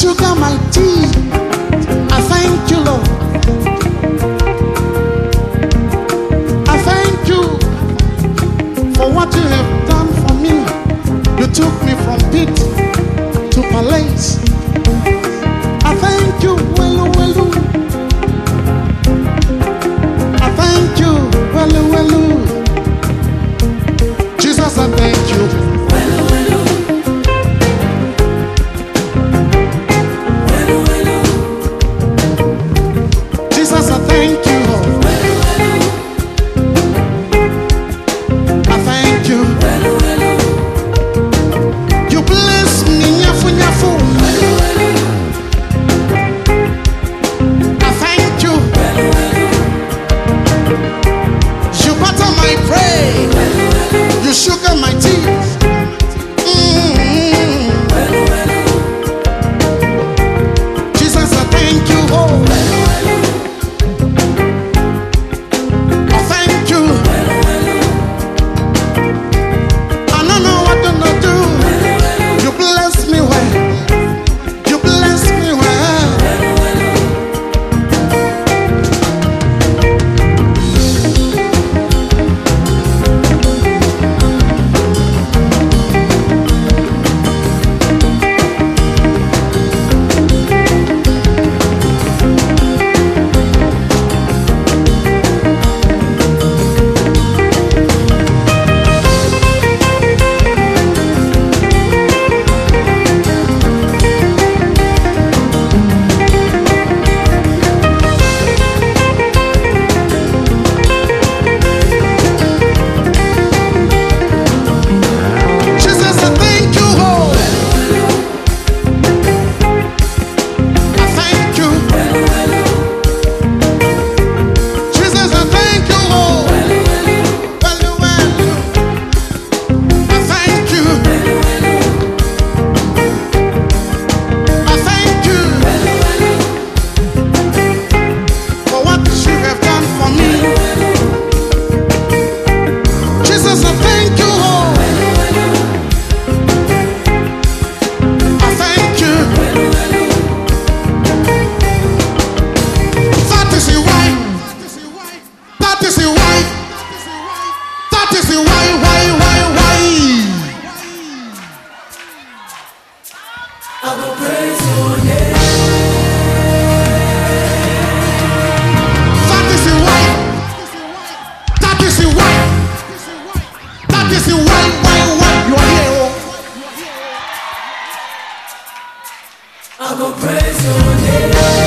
sugar my tea. I thank you, Lord. I thank you for what you have done for me. You took me from pit to palace. I thank you, well, well. I thank you, well, well. Jesus, I thank you. Jesus, I thank you. I thank you. You bless me, nyafu, nyafu. I thank you. You butter my bread. You sugar my tea. Jesus, I thank you. Oh. I will praise your name. That is why. That is why. That is why you are here. I will praise your name.